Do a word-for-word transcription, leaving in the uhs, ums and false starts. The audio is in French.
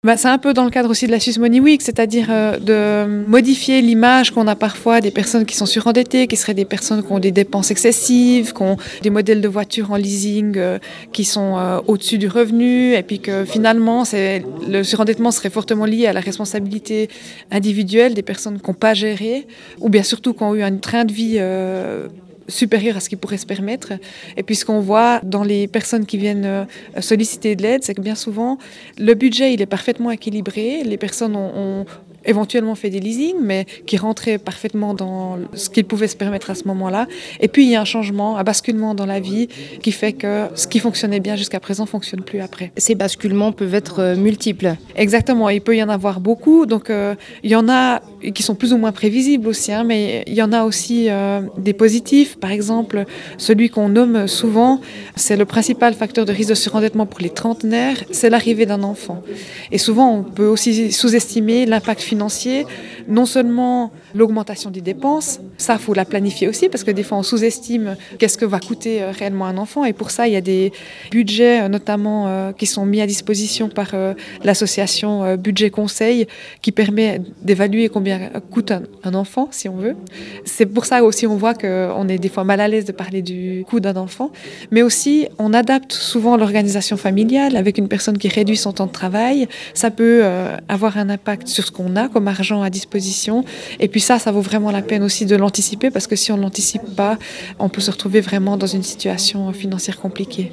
Bah, c'est un peu dans le cadre aussi de la Swiss Money Week, c'est-à-dire euh, de modifier l'image qu'on a parfois des personnes qui sont surendettées, qui seraient des personnes qui ont des dépenses excessives, qui ont des modèles de voitures en leasing euh, qui sont euh, au-dessus du revenu, et puis que finalement c'est, le surendettement serait fortement lié à la responsabilité individuelle des personnes qui n'ont pas géré, ou bien surtout qui ont eu un train de vie euh, supérieur à ce qu'ils pourraient se permettre. Et puis ce qu'on voit dans les personnes qui viennent euh, solliciter de l'aide, c'est que bien souvent, le budget il est parfaitement équilibré. Les personnes ont, ont éventuellement fait des leasings, mais qui rentraient parfaitement dans ce qu'ils pouvaient se permettre à ce moment-là. Et puis il y a un changement, un basculement dans la vie qui fait que ce qui fonctionnait bien jusqu'à présent ne fonctionne plus après. Ces basculements peuvent être euh, multiples. Exactement, il peut y en avoir beaucoup. Donc euh, il y en a qui sont plus ou moins prévisibles aussi, hein, mais il y en a aussi euh, des positifs. Par exemple, celui qu'on nomme souvent, c'est le principal facteur de risque de surendettement pour les trentenaires, c'est l'arrivée d'un enfant. Et souvent, on peut aussi sous-estimer l'impact financier, non seulement l'augmentation des dépenses, ça, il faut la planifier aussi, parce que des fois, on sous-estime qu'est-ce que va coûter euh, réellement un enfant. Et pour ça, il y a des budgets, euh, notamment, euh, qui sont mis à disposition par euh, l'association euh, Budget Conseil, qui permet d'évaluer combien coûte un, un enfant, si on veut. C'est pour ça aussi on voit qu'on est des fois mal à l'aise de parler du coût d'un enfant, mais aussi on adapte souvent l'organisation familiale avec une personne qui réduit son temps de travail. Ça peut euh, avoir un impact sur ce qu'on a comme argent à disposition, et puis ça, ça vaut vraiment la peine aussi de l'anticiper, parce que si on ne l'anticipe pas, on peut se retrouver vraiment dans une situation financière compliquée.